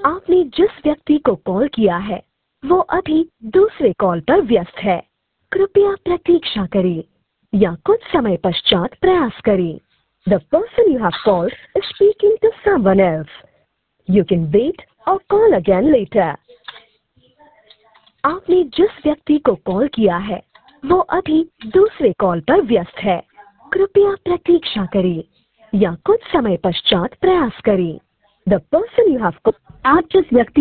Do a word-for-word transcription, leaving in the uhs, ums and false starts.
आपने जिस व्यक्ति को कॉल किया है वो अभी दूसरे कॉल पर व्यस्त है। कृपया प्रतीक्षा करें या कुछ समय पश्चात प्रयास करें। The person you have called is speaking to someone else. You can wait or call again later. आपने जिस व्यक्ति को कॉल किया है वो अभी दूसरे कॉल पर व्यस्त है। कृपया प्रतीक्षा करें या कुछ समय पश्चात प्रयास करें। The person you have called आप जिस व्यक्ति